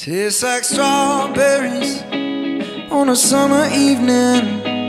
Tastes like strawberries on a summer evening,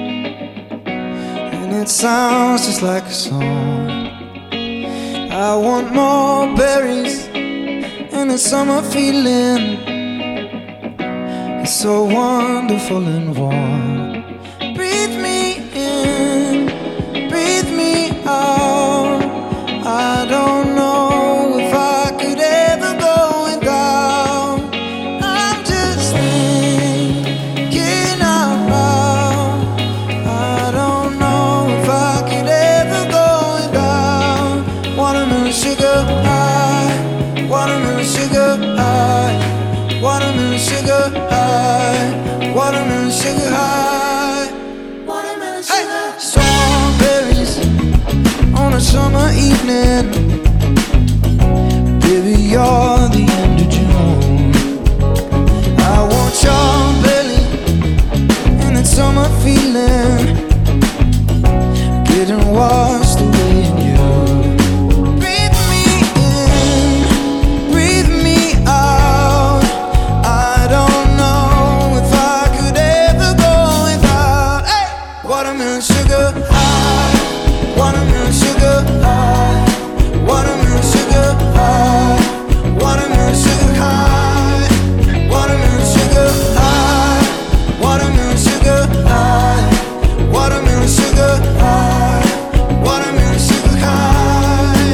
and it sounds just like a song. I want more berries and the summer feeling. It's so wonderful and warm. Breathe me in, breathe me out. I don't know if I could ever go without. I'm just thinking out loud. I don't know if I could ever go without watermelon sugar high, watermelon sugar high, watermelon sugar high, watermelon sugar high, watermelon sugar. Hey! Strawberries on a summer evening. Baby, you're the end of June. I want your belly and that summer feeling, getting washed away in you. Breathe me in, breathe me out. I don't know if I could ever go without. Hey! Watermelon sugar high, watermelon sugar high, watermelon sugar high, watermelon sugar high, watermelon sugar high, watermelon sugar high, watermelon sugar high, watermelon sugar high.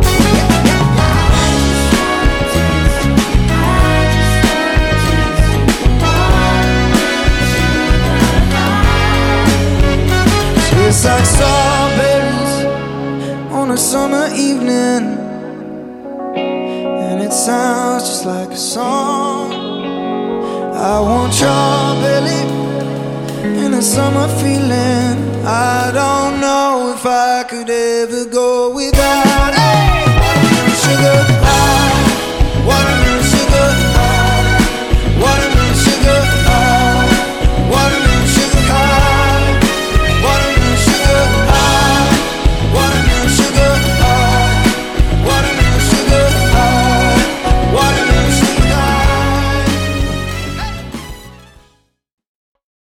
Tastes like strawberries on a summer evening, and it sounds just like a song. I want your belly and a summer feeling. I don't know if I could ever go without.